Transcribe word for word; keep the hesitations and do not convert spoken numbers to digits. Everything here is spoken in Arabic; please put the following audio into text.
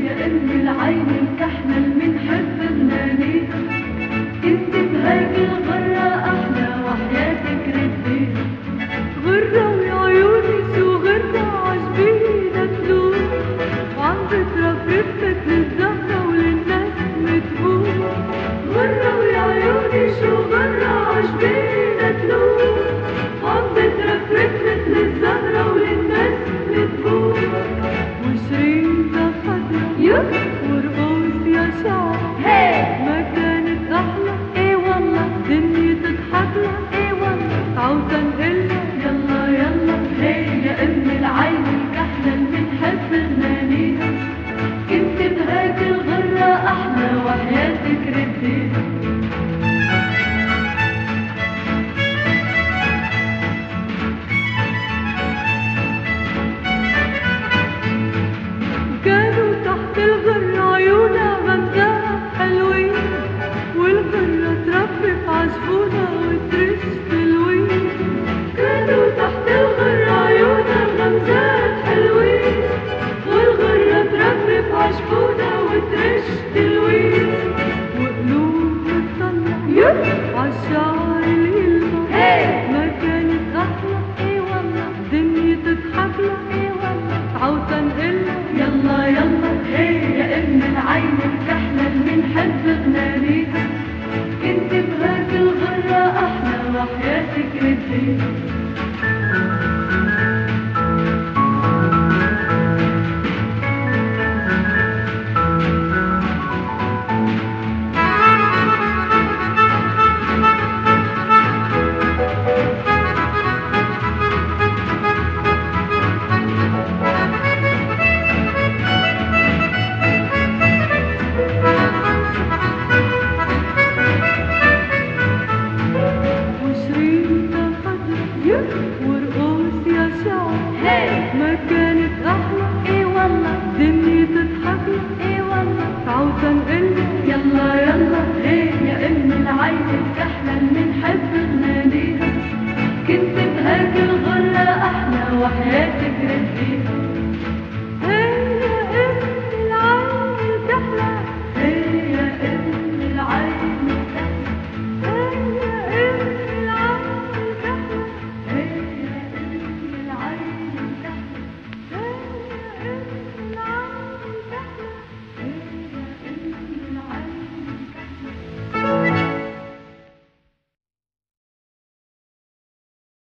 يا ام العين الكحمل منحب بنانيها، كنت بهيك الغرة احلى وحياتك رديها. غرة ويا عيوني شو غرة عجبينا تلوح، وعم بترفرف مثل الزهرة وللناس متبوح. غرة ويا عيوني شو غرة عجبينا تلوح، وعم بترفرف مثل الزهرة وللناس متبوح. وشريطة خضرا ورقوص يا شعر، ما كانت أحلى ايه والله الدنيا تضحكلها ايه والله. تعودا نقلها يلا يلا هي يا ام العين الكحلة منحب غنانيها، كنت بهيك الغرة أحلى وحياتك رديها.